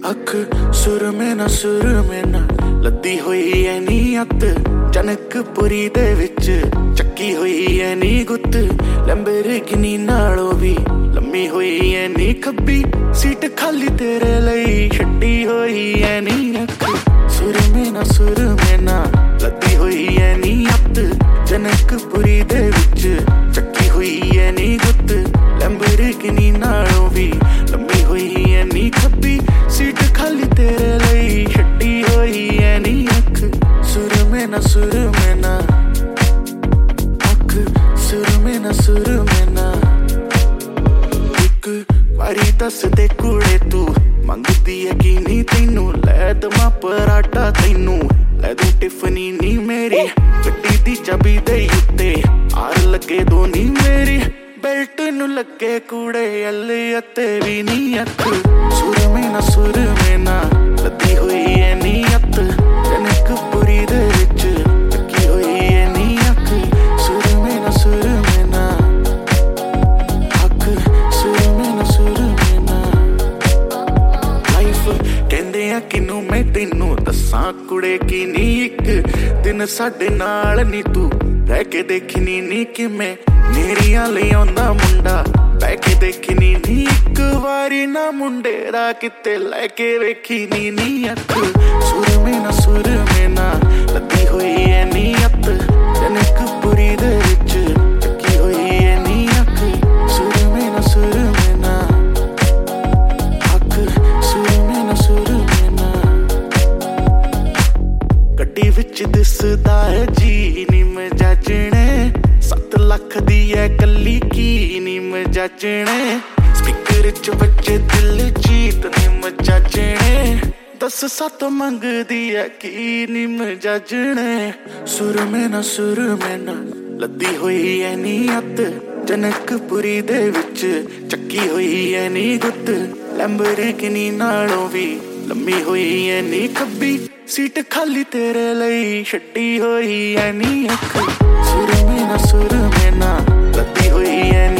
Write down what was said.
अख सुर में ना लद्दी हुई है नी अत जनकपुरी दे विच चक्की हुई है नी गुत लैम्बोर्गिनी नालों भी लम्मी हुई है नी खब्बी सीट खाली तेरे लई छड्डी हुई है नी अख सुर में ना लद्दी हुई है नी अत जनकपुरी दे विच चक्की हुई है नी गुत लैम्बोर्गिनी नालों भी लम्मी हुई है नी खब्बी सीट खाली तेरे लई छड्डी हुई है नी अख सुर में ना अख सुर में ना एक वारी दस दे कुड़े तू मंगदी है कि नी तैनू लै दमा पराठा तैनू लै दूं टिफनी नी मेरी गड्डी दी चाबी दे उत्ते आर लगे दो नी मेरी बेल्ट नू लगे कूड़े अल्ले अते भी नी अख सुर में ना लद्दी हुई है नी अत जनकपुरी दे विच चक्की हुई है नी अख सुर में ना अख सुर में ना लाइफ कहंदे आ किनू मैं तैनू दसां कुड़े की नी इक दिन साडे नाल नी तू रह के देखनी नी किवें मेरियां ले आउंदा मुंडा बह के देखनी नी एक वारी ना मुंडे दा किते लैके वेखी नी अख सुर में ना लद्दी हुई है नी अत जनकपुरी दे विच चक्की हुई है नी अख सुर में ना अख सुर में ना गड्डी विच दिसदा है जी नी मजाजणे 7 लाख दी है कल्ली की नी मजाजणे स्पीकर च बच्चे दिल जीत नी मजाजणे 10 7 मंगदी है की नी मजाजणे सुर में ना लद्दी हुई है नी अत जनकपुरी दे विच चक्की हुई है नी गुत लैम्बोर्गिनी नालों भी लम्मी हुई है नी खब्बी सीट खाली तेरे लई छड्डी हुई है नी अख सुर में ना लद्दी हुई है